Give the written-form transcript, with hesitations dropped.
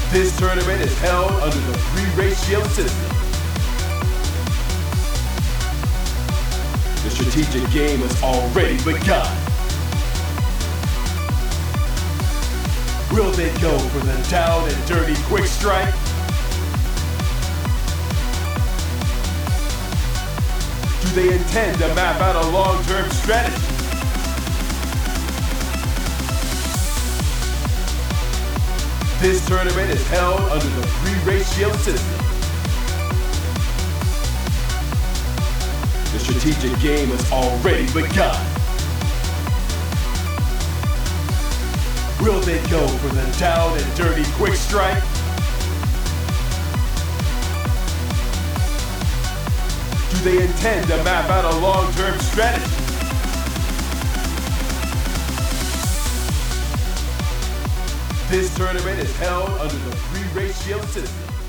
This tournament is held under the three-ratio system. The strategic game has already begun. Will they go for the down and dirty quick strike? Do they intend to map out a long-term strategy? This tournament is held under the three-ratio system. The strategic game has already begun. Will they go for the down and dirty quick strike? Do they intend to map out a long-term strategy? This tournament is held under the three-ratio system.